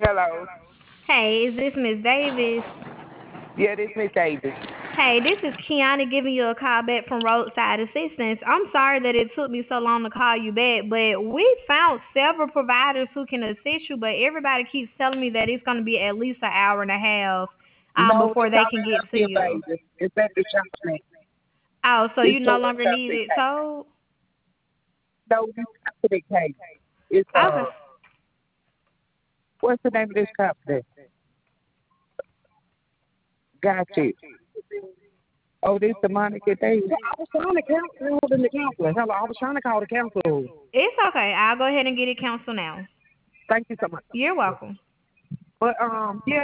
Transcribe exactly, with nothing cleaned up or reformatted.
Hello. Hey, is this Miss Davis? Yeah, this Miss Davis. Hey, this is Kiana giving you a call back from Roadside Assistance. I'm sorry that it took me so long to call you back, but we found several providers who can assist you, but everybody keeps telling me that it's going to be at least an hour and a half um, No, before this they hour can and a half get to still you. Vegas. It's at the shopping. Oh, so It's you no for longer need shopping it case. sold? No, this shopping case. It's Okay. uh, what's the name of this company? Got you. Oh, this the Monica Davis. I was trying to cancel the counselor. Hello, I was trying to call the council. It's okay. I'll go ahead and get it canceled now. Thank you so much. You're welcome. But um, yeah,